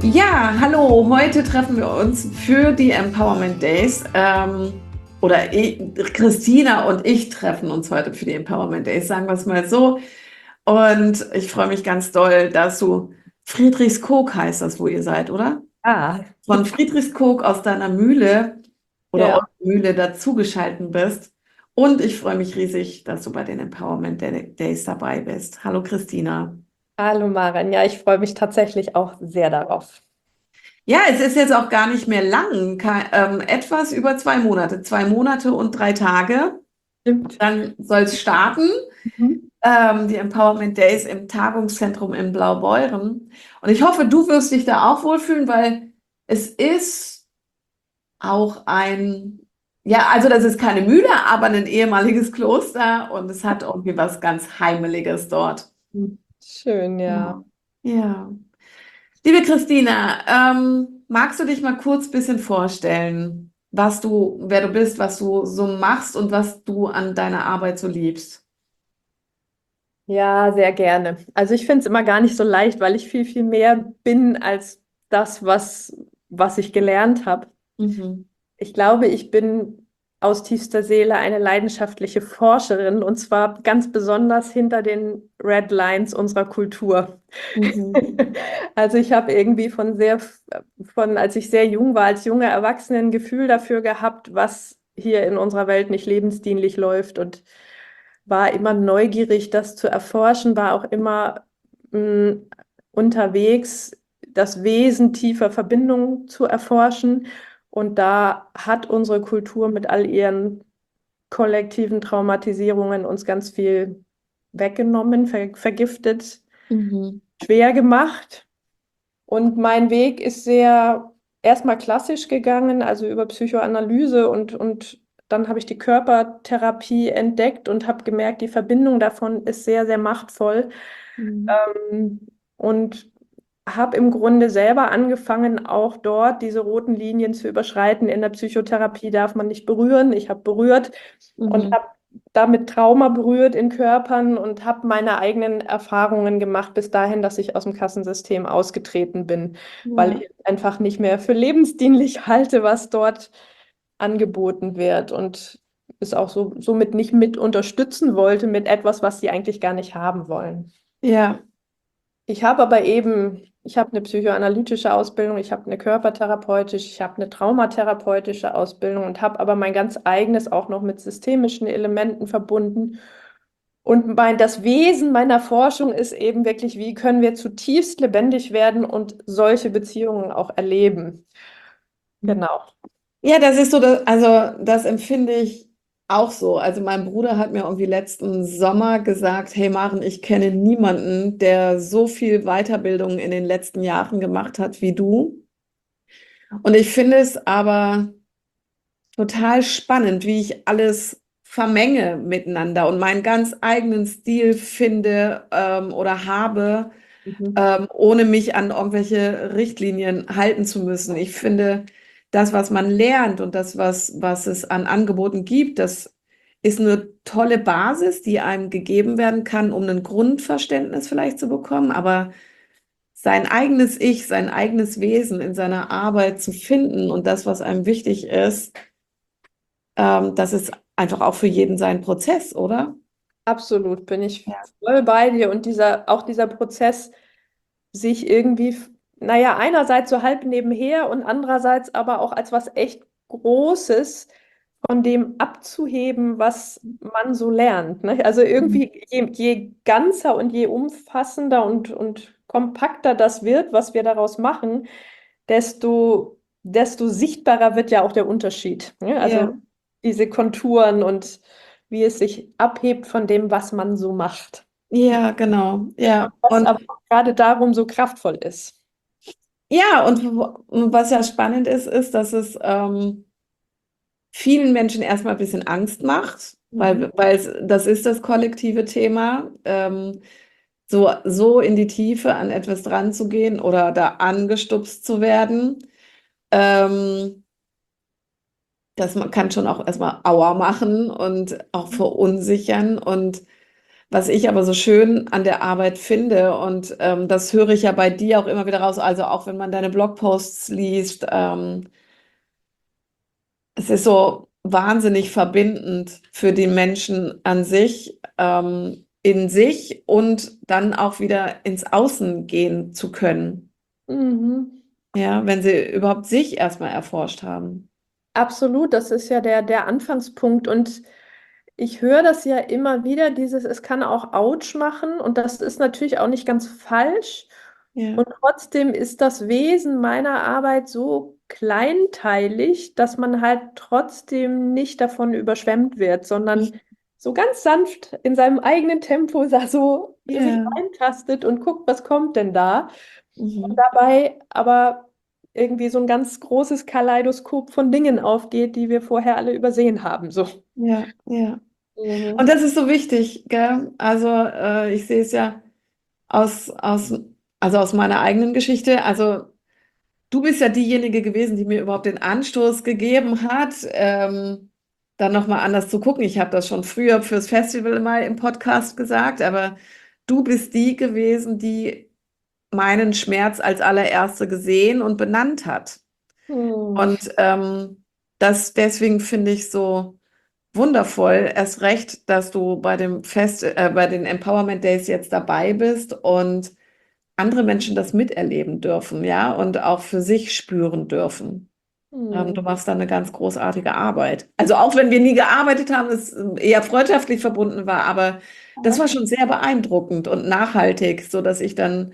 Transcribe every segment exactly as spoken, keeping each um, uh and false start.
Ja, hallo. Heute treffen wir uns für die Empowerment Days. Ähm, oder ich, Christina und ich treffen uns heute für die Empowerment Days, sagen wir es mal so. Und ich freue mich ganz doll, dass du Friedrichskoog heißt das, wo ihr seid, oder? Ah, Von Friedrichskoog aus deiner Mühle oder ja. eurer Mühle dazugeschalten bist. Und ich freue mich riesig, dass du bei den Empowerment Days dabei bist. Hallo Christina. Hallo Maren. Ja, ich freue mich tatsächlich auch sehr darauf. Ja, es ist jetzt auch gar nicht mehr lang, ke- ähm, etwas über zwei Monate, zwei Monate und drei Tage. Stimmt. Dann soll es starten, Mhm. ähm, die Empowerment Days im Tagungszentrum in Blaubeuren. Und ich hoffe, du wirst dich da auch wohlfühlen, weil es ist auch ein, ja, also das ist keine Mühle, aber ein ehemaliges Kloster und es hat irgendwie was ganz Heimeliges dort. Schön, ja. Ja. Ja. Liebe Christina, ähm, magst du dich mal kurz ein bisschen vorstellen, was du, wer du bist, was du so machst und was du an deiner Arbeit so liebst? Ja, sehr gerne. Also ich finde es immer gar nicht so leicht, weil ich viel, viel mehr bin als das, was, was ich gelernt habe. Mhm. Ich glaube, ich bin aus tiefster Seele eine leidenschaftliche Forscherin und zwar ganz besonders hinter den Red Lines unserer Kultur. Mhm. Also ich habe irgendwie von sehr, von als ich sehr jung war, als junge Erwachsene ein Gefühl dafür gehabt, was hier in unserer Welt nicht lebensdienlich läuft und war immer neugierig, das zu erforschen, war auch immer mh, unterwegs, das Wesen tiefer Verbindungen zu erforschen. Und da hat unsere Kultur mit all ihren kollektiven Traumatisierungen uns ganz viel weggenommen, ver vergiftet, Mhm. schwer gemacht. Und mein Weg ist sehr erstmal klassisch gegangen, also über Psychoanalyse und, und dann habe ich die Körpertherapie entdeckt und habe gemerkt, die Verbindung davon ist sehr, sehr machtvoll. Mhm. Ähm, und habe im Grunde selber angefangen, auch dort diese roten Linien zu überschreiten. In der Psychotherapie darf man nicht berühren. Ich habe berührt und Mhm. habe damit Trauma berührt in Körpern und habe meine eigenen Erfahrungen gemacht bis dahin, dass ich aus dem Kassensystem ausgetreten bin, weil Ja. ich es einfach nicht mehr für lebensdienlich halte, was dort angeboten wird und es auch so, somit nicht mit unterstützen wollte mit etwas, was sie eigentlich gar nicht haben wollen. Ja. Ich habe aber eben, ich habe eine psychoanalytische Ausbildung, ich habe eine körpertherapeutische, ich habe eine traumatherapeutische Ausbildung und habe aber mein ganz eigenes auch noch mit systemischen Elementen verbunden. Und mein, das Wesen meiner Forschung ist eben wirklich, wie können wir zutiefst lebendig werden und solche Beziehungen auch erleben. Genau. Ja, das ist so, das, also das empfinde ich auch so. Also mein Bruder hat mir irgendwie letzten Sommer gesagt, hey Maren, ich kenne niemanden, der so viel Weiterbildung in den letzten Jahren gemacht hat wie du. Und ich finde es aber total spannend, wie ich alles vermenge miteinander und meinen ganz eigenen Stil finde ähm, oder habe, Mhm. ähm, ohne mich an irgendwelche Richtlinien halten zu müssen. Ich finde, das, was man lernt und das, was, was es an Angeboten gibt, das ist eine tolle Basis, die einem gegeben werden kann, um ein Grundverständnis vielleicht zu bekommen, aber sein eigenes Ich, sein eigenes Wesen in seiner Arbeit zu finden und das, was einem wichtig ist, ähm, das ist einfach auch für jeden sein Prozess, oder? Absolut, bin ich Ja. voll bei dir. Und dieser, auch dieser Prozess, sich irgendwie, naja, einerseits so halb nebenher und andererseits aber auch als was echt Großes von dem abzuheben, was man so lernt. Ne? Also Mhm. irgendwie, je, je ganzer und je umfassender und, und kompakter das wird, was wir daraus machen, desto, desto sichtbarer wird ja auch der Unterschied. Ne? Ja, Also diese Konturen und wie es sich abhebt von dem, was man so macht. ja, genau. Ja, Was und aber gerade darum so kraftvoll ist. ja, und wo- und was ja spannend ist, ist, dass es ähm, vielen Menschen erstmal ein bisschen Angst macht, Mhm. weil, weil es, das ist das kollektive Thema, ähm, so, so in die Tiefe an etwas dran zu gehen oder da angestupst zu werden. Ähm, das man kann schon auch erstmal Aua machen und auch verunsichern. Und Was ich aber so schön an der Arbeit finde, und ähm, das höre ich ja bei dir auch immer wieder raus, also auch wenn man deine Blogposts liest, ähm, es ist so wahnsinnig verbindend für die Menschen an sich, ähm, in sich und dann auch wieder ins Außen gehen zu können. Mhm. Ja, wenn sie überhaupt sich erstmal erforscht haben. Absolut, das ist ja der, der Anfangspunkt. Und ich höre das ja immer wieder, dieses, es kann auch Autsch machen und das ist natürlich auch nicht ganz falsch. Ja, Und trotzdem ist das Wesen meiner Arbeit so kleinteilig, dass man halt trotzdem nicht davon überschwemmt wird, sondern so ganz sanft in seinem eigenen Tempo da so sich ja, reintastet und guckt, was kommt denn da. Und mhm. dabei aber irgendwie so ein ganz großes Kaleidoskop von Dingen aufgeht, die wir vorher alle übersehen haben. So. Ja, ja. Und Mhm. das ist so wichtig, gell? Also äh, ich sehe es ja aus, aus, also aus meiner eigenen Geschichte. Also du bist ja diejenige gewesen, die mir überhaupt den Anstoß gegeben hat, ähm, dann nochmal anders zu gucken. Ich habe das schon früher fürs Festival mal im Podcast gesagt, aber du bist die gewesen, die meinen Schmerz als allererste gesehen und benannt hat. Hm. Und ähm, das deswegen finde ich so wundervoll, erst recht, dass du bei dem Fest, äh, bei den Empowerment Days jetzt dabei bist und andere Menschen das miterleben dürfen, ja, und auch für sich spüren dürfen. Ähm, Hm. du machst da eine ganz großartige Arbeit. Also auch wenn wir nie gearbeitet haben, es eher freundschaftlich verbunden war, aber das war schon sehr beeindruckend und nachhaltig, so dass ich dann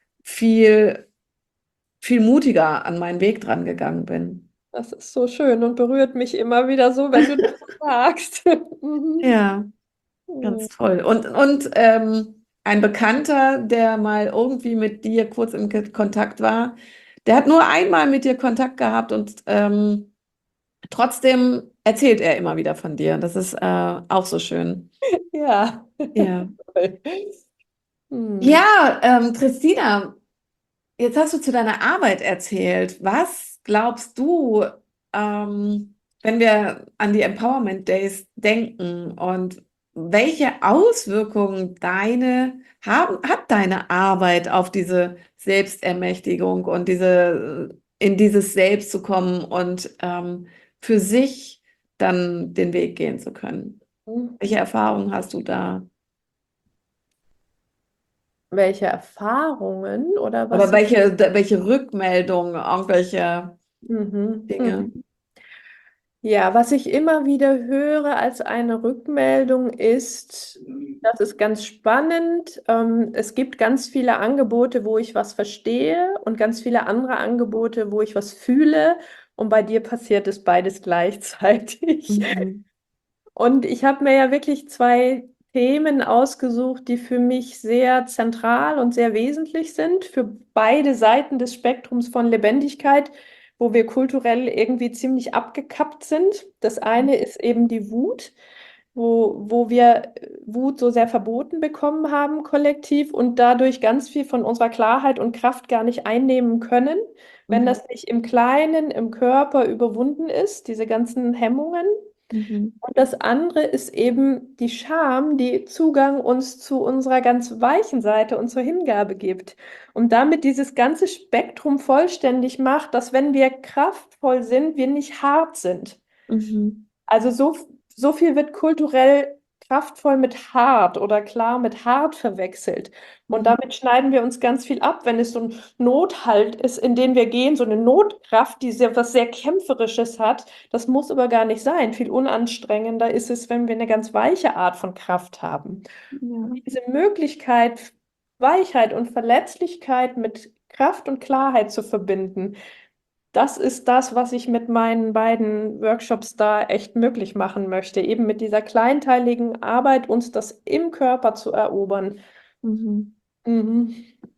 viel, viel mutiger an meinen Weg dran gegangen bin. Das ist so schön und berührt mich immer wieder so, wenn du das sagst. Mhm. Ja. Hm. Ganz toll. Und, und ähm, ein Bekannter, der mal irgendwie mit dir kurz im K- Kontakt war, der hat nur einmal mit dir Kontakt gehabt und ähm, trotzdem erzählt er immer wieder von dir. Das ist äh, auch so schön. Ja. Ja. Toll. Hm. Ja, ähm, Christina, jetzt hast du zu deiner Arbeit erzählt. Was glaubst du, ähm, wenn wir an die Empowerment Days denken und welche Auswirkungen deine haben, hat deine Arbeit auf diese Selbstermächtigung und diese, in dieses Selbst zu kommen und ähm, für sich dann den Weg gehen zu können? Welche Erfahrungen hast du da? Welche Erfahrungen oder Oder was? welche, welche Rückmeldungen, irgendwelche Mhm. Dinge? Mhm. Ja, was ich immer wieder höre als eine Rückmeldung ist, das ist ganz spannend. Ähm, es gibt ganz viele Angebote, wo ich was verstehe und ganz viele andere Angebote, wo ich was fühle. Und bei dir passiert es beides gleichzeitig. Mhm. Und ich habe mir ja wirklich zwei Themen ausgesucht, die für mich sehr zentral und sehr wesentlich sind, für beide Seiten des Spektrums von Lebendigkeit, wo wir kulturell irgendwie ziemlich abgekappt sind. Das eine ist eben die Wut, wo, wo wir äh, Wut so sehr verboten bekommen haben, kollektiv, und dadurch ganz viel von unserer Klarheit und Kraft gar nicht einnehmen können, wenn Mhm. das nicht im Kleinen, im Körper überwunden ist, diese ganzen Hemmungen. Mhm. Und das andere ist eben die Scham, die Zugang uns zu unserer ganz weichen Seite und zur Hingabe gibt. Und damit dieses ganze Spektrum vollständig macht, dass wenn wir kraftvoll sind, wir nicht hart sind. Mhm. Also so, so viel wird kulturell kraftvoll mit hart oder klar mit hart verwechselt. Und Mhm. damit schneiden wir uns ganz viel ab, wenn es so ein Nothalt ist, in den wir gehen, so eine Notkraft, die sehr, was sehr Kämpferisches hat. Das muss aber gar nicht sein. Viel unanstrengender ist es, wenn wir eine ganz weiche Art von Kraft haben. Ja. Diese Möglichkeit, Weichheit und Verletzlichkeit mit Kraft und Klarheit zu verbinden, das ist das, was ich mit meinen beiden Workshops da echt möglich machen möchte, eben mit dieser kleinteiligen Arbeit uns das im Körper zu erobern. Mhm. Mhm.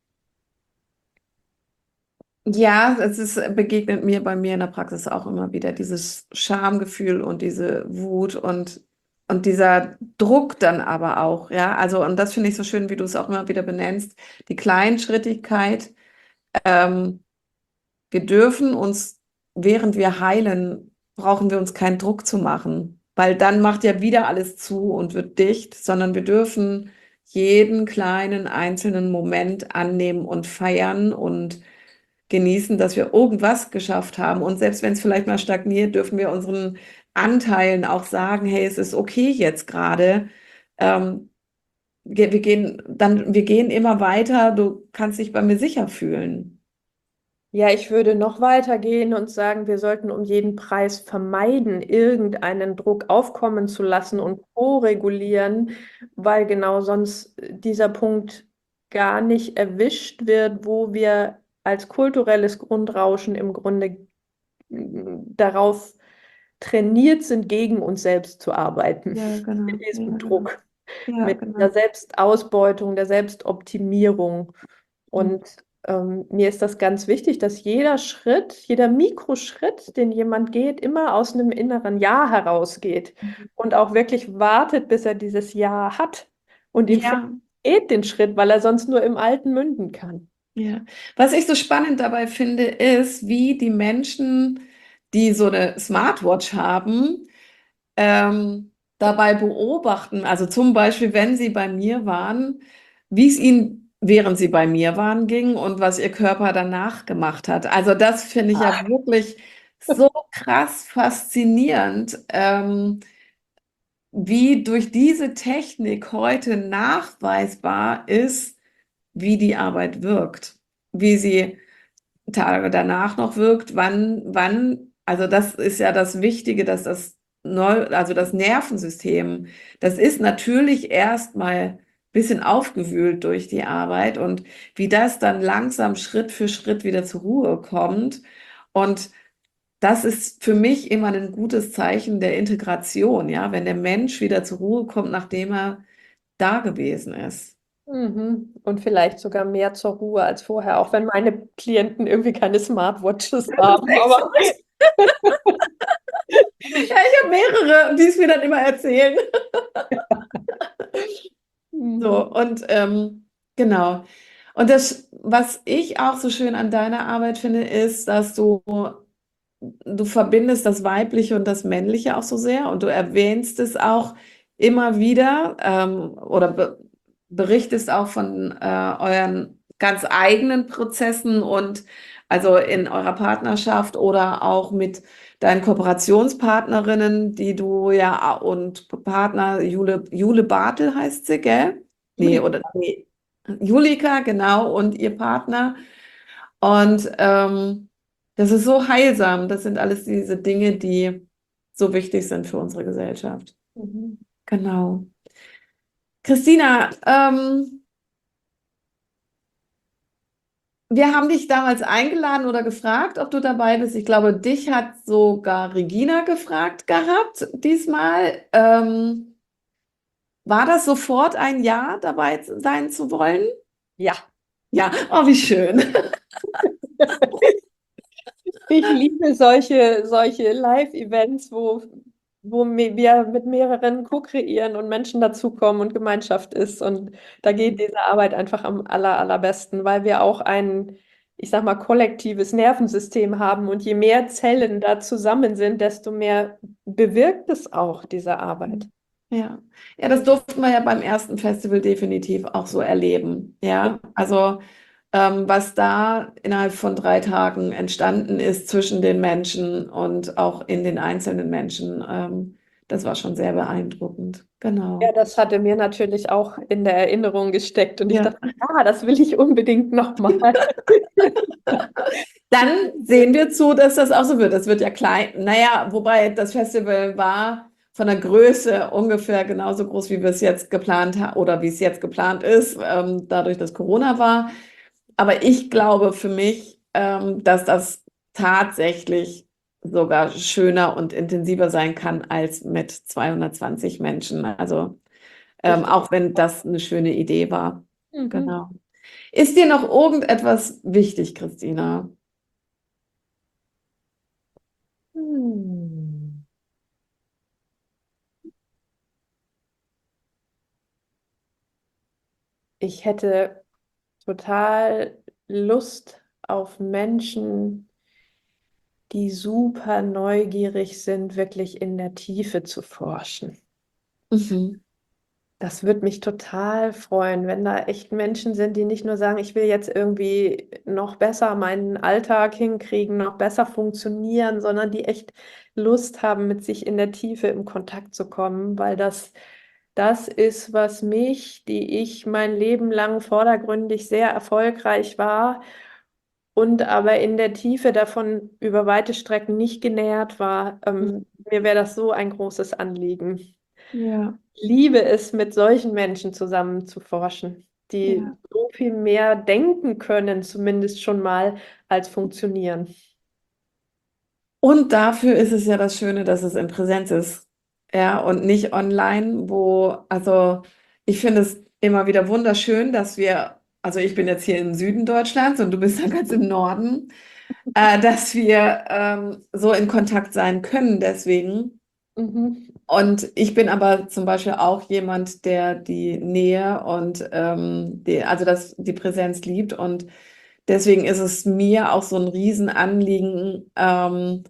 Ja, es ist, begegnet mir bei mir in der Praxis auch immer wieder dieses Schamgefühl und diese Wut und, und dieser Druck dann aber auch, ja. Also, und das finde ich so schön, wie du es auch immer wieder benennst, die Kleinschrittigkeit. Ähm, Wir dürfen uns, während wir heilen, brauchen wir uns keinen Druck zu machen, weil dann macht ja wieder alles zu und wird dicht, sondern wir dürfen jeden kleinen einzelnen Moment annehmen und feiern und genießen, dass wir irgendwas geschafft haben. Und selbst wenn es vielleicht mal stagniert, dürfen wir unseren Anteilen auch sagen, hey, es ist okay jetzt gerade. Ähm, wir, wir gehen dann, wir gehen immer weiter. Du kannst dich bei mir sicher fühlen. Ja, ich würde noch weiter gehen und sagen, wir sollten um jeden Preis vermeiden, irgendeinen Druck aufkommen zu lassen und co-regulieren, weil genau sonst dieser Punkt gar nicht erwischt wird, wo wir als kulturelles Grundrauschen im Grunde mm, darauf trainiert sind, gegen uns selbst zu arbeiten, Ja, genau. mit Ja, diesem genau. Druck, Ja, mit der genau. Selbstausbeutung, der Selbstoptimierung. Mhm. Und ähm, mir ist das ganz wichtig, dass jeder Schritt, jeder Mikroschritt, den jemand geht, immer aus einem inneren Ja herausgeht und auch wirklich wartet, bis er dieses Ja hat und ihn vielleicht Ja, geht den Schritt, weil er sonst nur im Alten münden kann. ja. Was ich so spannend dabei finde, ist, wie die Menschen, die so eine Smartwatch haben, ähm, dabei beobachten. Also zum Beispiel, wenn sie bei mir waren, wie es ihnen, während sie bei mir waren, ging und was ihr Körper danach gemacht hat. Also das finde ich ja wirklich so krass faszinierend, ähm, wie durch diese Technik heute nachweisbar ist, wie die Arbeit wirkt, wie sie Tage danach noch wirkt, wann, wann, also das ist ja das Wichtige, dass das Neu, also das Nervensystem, das ist natürlich erstmal ein bisschen aufgewühlt durch die Arbeit und wie das dann langsam Schritt für Schritt wieder zur Ruhe kommt. Und das ist für mich immer ein gutes Zeichen der Integration, ja, wenn der Mensch wieder zur Ruhe kommt, nachdem er da gewesen ist. Mhm. Und vielleicht sogar mehr zur Ruhe als vorher, auch wenn meine Klienten irgendwie keine Smartwatches Das ist haben. echt Aber verrückt. Ja, ich habe mehrere, die es mir dann immer erzählen. mhm. So, und ähm, genau. Und das, was ich auch so schön an deiner Arbeit finde, ist, dass du, du verbindest das Weibliche und das Männliche auch so sehr und du erwähnst es auch immer wieder ähm, oder be berichtest auch von äh, euren ganz eigenen Prozessen und also in eurer Partnerschaft oder auch mit deinen Kooperationspartnerinnen, die du ja und Partner, Jule, Jule Bartel heißt sie, gell? Nee, Juli. oder nee, Julika, genau, und ihr Partner. Und ähm, das ist so heilsam. Das sind alles diese Dinge, die so wichtig sind für unsere Gesellschaft. Mhm. Genau. Christina, ähm, wir haben dich damals eingeladen oder gefragt, ob du dabei bist. Ich glaube, dich hat sogar Regina gefragt gehabt diesmal. Ähm, war das sofort ein Ja, dabei sein zu wollen? Ja. Ja, oh, wie schön. Ich liebe solche, solche Live-Events, wo, wo me- wir mit mehreren co-kreieren und Menschen dazukommen und Gemeinschaft ist. Und da geht diese Arbeit einfach am aller, allerbesten, weil wir auch ein, ich sag mal, kollektives Nervensystem haben. Und je mehr Zellen da zusammen sind, desto mehr bewirkt es auch, diese Arbeit. Ja, ja, das durften wir ja beim ersten Festival definitiv auch so erleben. Ja, also ähm, was da innerhalb von drei Tagen entstanden ist zwischen den Menschen und auch in den einzelnen Menschen, ähm, das war schon sehr beeindruckend. Ja, Genau. das hatte mir natürlich auch in der Erinnerung gesteckt. Und ich Ja, dachte, ah, das will ich unbedingt nochmal. dann sehen wir zu, dass das auch so wird. Das wird ja klein. Naja, wobei das Festival war von der Größe ungefähr genauso groß, wie wir es jetzt geplant haben oder wie es jetzt geplant ist, ähm, dadurch, dass Corona war. Aber ich glaube für mich, ähm, dass das tatsächlich sogar schöner und intensiver sein kann als mit zweihundertzwanzig Menschen. Also ähm, Ich, auch wenn das eine schöne Idee war. mhm. Genau. Ist dir noch irgendetwas wichtig, Christina? Hm. Ich hätte total Lust auf Menschen, die super neugierig sind, wirklich in der Tiefe zu forschen. Mhm. Das würde mich total freuen, wenn da echt Menschen sind, die nicht nur sagen, ich will jetzt irgendwie noch besser meinen Alltag hinkriegen, noch besser funktionieren, sondern die echt Lust haben, mit sich in der Tiefe im Kontakt zu kommen, weil das das ist, was mich, die ich mein Leben lang vordergründig sehr erfolgreich war und aber in der Tiefe davon über weite Strecken nicht genährt war. Ähm, mir wäre das so ein großes Anliegen. Ja, Liebe es, mit solchen Menschen zusammen zu forschen, die ja. so viel mehr denken können, zumindest schon mal, als funktionieren. Und dafür ist es ja das Schöne, dass es in Präsenz ist. Ja, und nicht online, wo, also ich finde es immer wieder wunderschön, dass wir, also ich bin jetzt hier im Süden Deutschlands und du bist dann ganz im Norden, äh, dass wir ähm, so in Kontakt sein können deswegen. Mhm. Und ich bin aber zum Beispiel auch jemand, der die Nähe und ähm, die, also das, die Präsenz liebt. Und deswegen ist es mir auch so ein Riesenanliegen, ähm,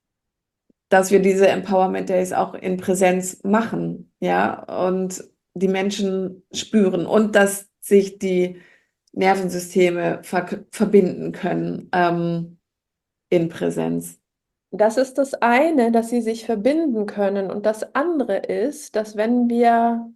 dass wir diese Empowerment Days auch in Präsenz machen, ja, und die Menschen spüren und dass sich die Nervensysteme ver verbinden können, ähm, in Präsenz. Das ist das eine, dass sie sich verbinden können. Und das andere ist, dass wenn wir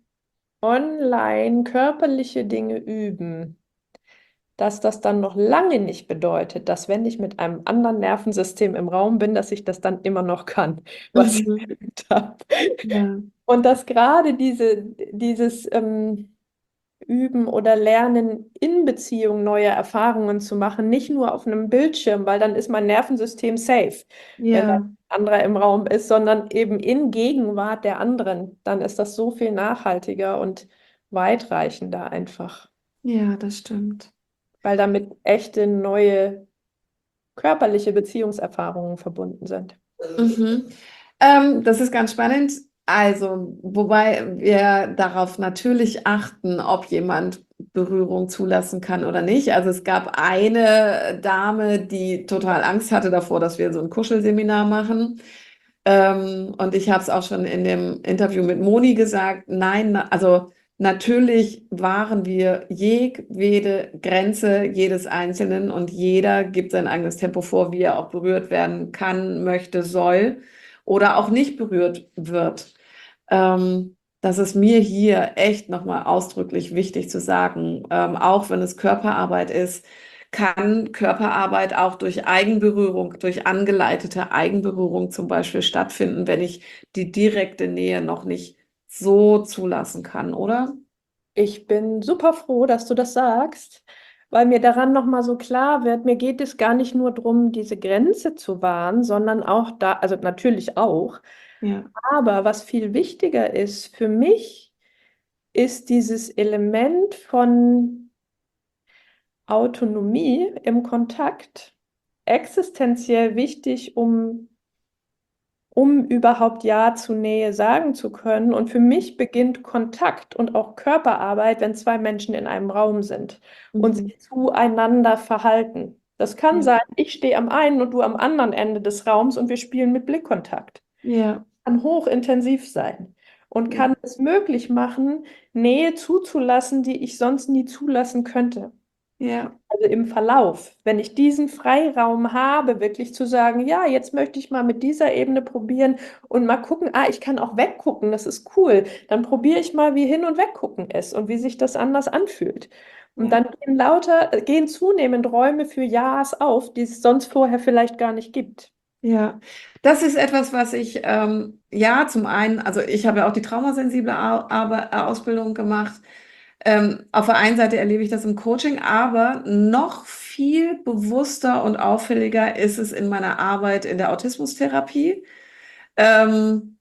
online körperliche Dinge üben, dass das dann noch lange nicht bedeutet, dass wenn ich mit einem anderen Nervensystem im Raum bin, dass ich das dann immer noch kann, was ich Mhm. geübt habe. Ja, Und dass gerade diese, dieses ähm, Üben oder Lernen in Beziehung neue Erfahrungen zu machen, nicht nur auf einem Bildschirm, weil dann ist mein Nervensystem safe, wenn da ja, ein anderer im Raum ist, sondern eben in Gegenwart der anderen, dann ist das so viel nachhaltiger und weitreichender einfach, ja, das stimmt. weil damit echte neue körperliche Beziehungserfahrungen verbunden sind. Mhm. Ähm, das ist ganz spannend. Also, wobei wir darauf natürlich achten, ob jemand Berührung zulassen kann oder nicht. Also es gab eine Dame, die total Angst hatte davor, dass wir so ein Kuschelseminar machen. Ähm, und ich habe es auch schon in dem Interview mit Moni gesagt. Nein, na- also natürlich wahren wir jedwede Grenze jedes Einzelnen und jeder gibt sein eigenes Tempo vor, wie er auch berührt werden kann, möchte, soll oder auch nicht berührt wird. Ähm, das ist mir hier echt nochmal ausdrücklich wichtig zu sagen. Ähm, auch wenn es Körperarbeit ist, kann Körperarbeit auch durch Eigenberührung, durch angeleitete Eigenberührung zum Beispiel stattfinden, wenn ich die direkte Nähe noch nicht so zulassen kann, oder? Ich bin super froh, dass du das sagst, weil mir daran nochmal so klar wird, mir geht es gar nicht nur darum, diese Grenze zu wahren, sondern auch da, also natürlich auch, Ja, aber was viel wichtiger ist für mich, ist dieses Element von Autonomie im Kontakt existenziell wichtig, um um überhaupt Ja zu Nähe sagen zu können. Und für mich beginnt Kontakt und auch Körperarbeit, wenn zwei Menschen in einem Raum sind und mhm. sich zueinander verhalten. Das kann Ja, sein, ich stehe am einen und du am anderen Ende des Raums und wir spielen mit Blickkontakt. ja, Kann hochintensiv sein und ja, kann es möglich machen, Nähe zuzulassen, die ich sonst nie zulassen könnte. ja, Also im Verlauf, wenn ich diesen Freiraum habe, wirklich zu sagen, ja, jetzt möchte ich mal mit dieser Ebene probieren und mal gucken, ah, ich kann auch weggucken, das ist cool. Dann probiere ich mal, wie hin und weggucken ist und wie sich das anders anfühlt. Und ja. dann gehen lauter, äh, gehen zunehmend Räume für Ja's auf, die es sonst vorher vielleicht gar nicht gibt. Ja, das ist etwas, was ich, ähm, ja, zum einen, also ich habe ja auch die traumasensible Au- Arbe- äh, Ausbildung gemacht. Ähm, auf der einen Seite erlebe ich das im Coaching, aber noch viel bewusster und auffälliger ist es in meiner Arbeit in der Autismustherapie. Ähm,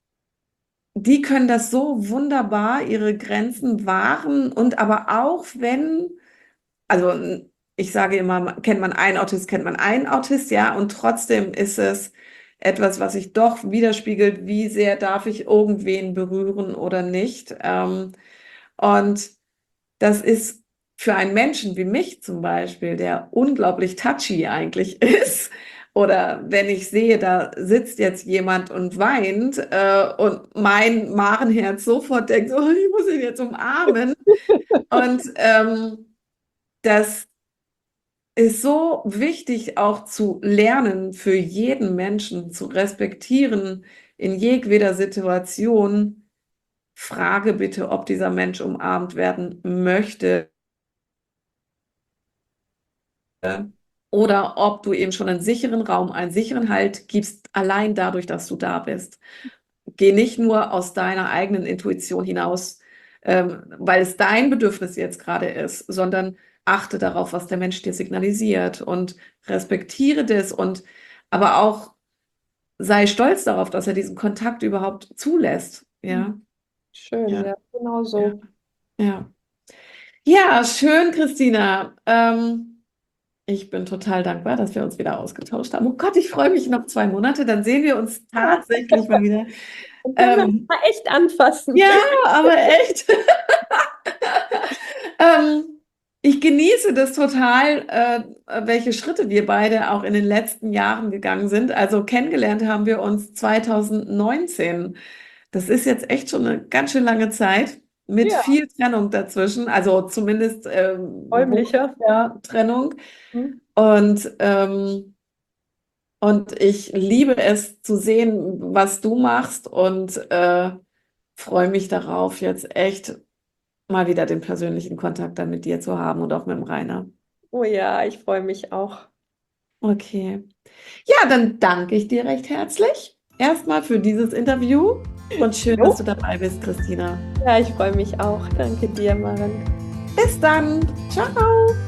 Die können das so wunderbar, ihre Grenzen wahren und aber auch wenn, also ich sage immer, kennt man einen Autist, kennt man einen Autist, ja, und trotzdem ist es etwas, was sich doch widerspiegelt, wie sehr darf ich irgendwen berühren oder nicht. Ähm, und das ist für einen Menschen wie mich zum Beispiel, der unglaublich touchy eigentlich ist Oder wenn ich sehe, da sitzt jetzt jemand und weint äh, und mein Magenherz sofort denkt, oh, ich muss ihn jetzt umarmen. Und ähm, das ist so wichtig auch zu lernen, für jeden Menschen zu respektieren, in jedweder Situation. Frage bitte, ob dieser Mensch umarmt werden möchte oder ob du ihm schon einen sicheren Raum, einen sicheren Halt gibst, allein dadurch, dass du da bist. Geh nicht nur aus deiner eigenen Intuition hinaus, ähm, weil es dein Bedürfnis jetzt gerade ist, sondern achte darauf, was der Mensch dir signalisiert und respektiere das und aber auch sei stolz darauf, dass er diesen Kontakt überhaupt zulässt. Ja, Schön, ja, ja, genau ja, so. ja. Ja, schön, Christina. Ähm, ich bin total dankbar, dass wir uns wieder ausgetauscht haben. Oh Gott, ich freue mich noch zwei Monate, dann sehen wir uns tatsächlich mal wieder. Dann können wir uns Ähm, mal echt anfassen. ja, aber echt. ähm, ich genieße das total, äh, welche Schritte wir beide auch in den letzten Jahren gegangen sind. Also kennengelernt haben wir uns zwanzig neunzehn. Das ist jetzt echt schon eine ganz schön lange Zeit mit Ja, viel Trennung dazwischen, also zumindest ähm, räumlicher. beruflicher Trennung. Hm. Und, ähm, und ich liebe es zu sehen, was du machst und äh, freue mich darauf, jetzt echt mal wieder den persönlichen Kontakt dann mit dir zu haben und auch mit dem Rainer. Oh ja, ich freue mich auch. Okay. Ja, dann danke ich dir recht herzlich erstmal für dieses Interview und schön, Jo. dass du dabei bist, Christina. Ja, ich freue mich auch. Danke dir, Maren. Bis dann. Ciao.